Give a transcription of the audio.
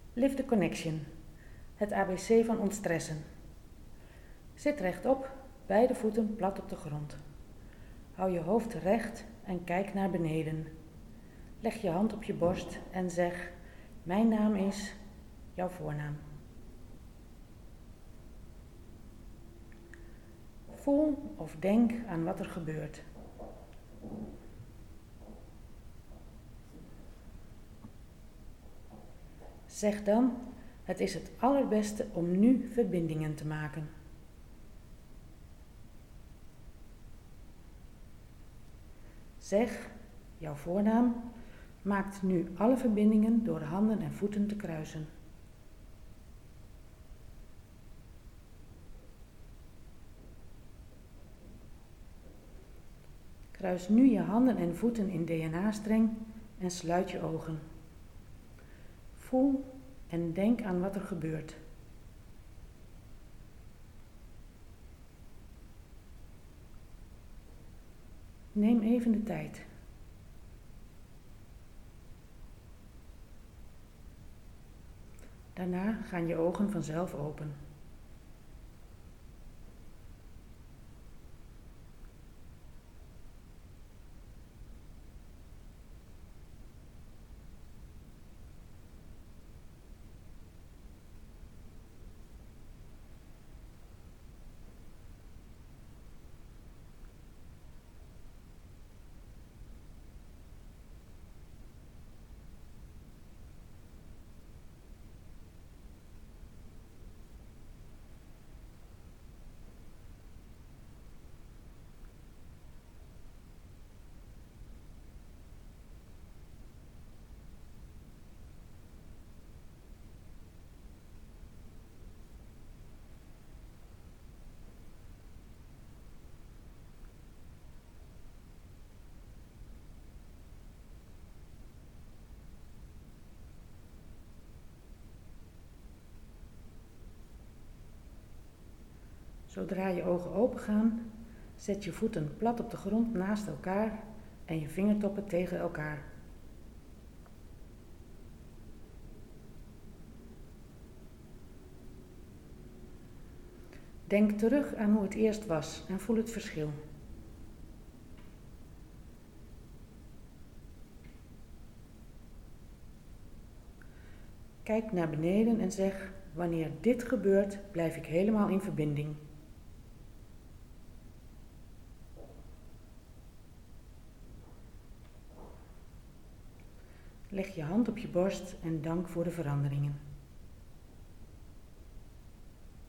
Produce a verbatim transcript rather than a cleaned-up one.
Lift the connection. Het A B C van ontstressen. Zit rechtop, beide voeten plat op de grond. Hou je hoofd recht en kijk naar beneden. Leg je hand op je borst en zeg: mijn naam is jouw voornaam. Voel of denk aan wat er gebeurt. Zeg dan: het is het allerbeste om nu verbindingen te maken. Zeg: jouw voornaam maakt nu alle verbindingen door handen en voeten te kruisen. Kruis nu je handen en voeten in D N A-streng en sluit je ogen. Voel en denk aan wat er gebeurt. Neem even de tijd. Daarna gaan je ogen vanzelf open. Zodra je ogen open gaan, zet je voeten plat op de grond naast elkaar en je vingertoppen tegen elkaar. Denk terug aan hoe het eerst was en voel het verschil. Kijk naar beneden en zeg: wanneer dit gebeurt, blijf ik helemaal in verbinding. Leg je hand op je borst en dank voor de veranderingen.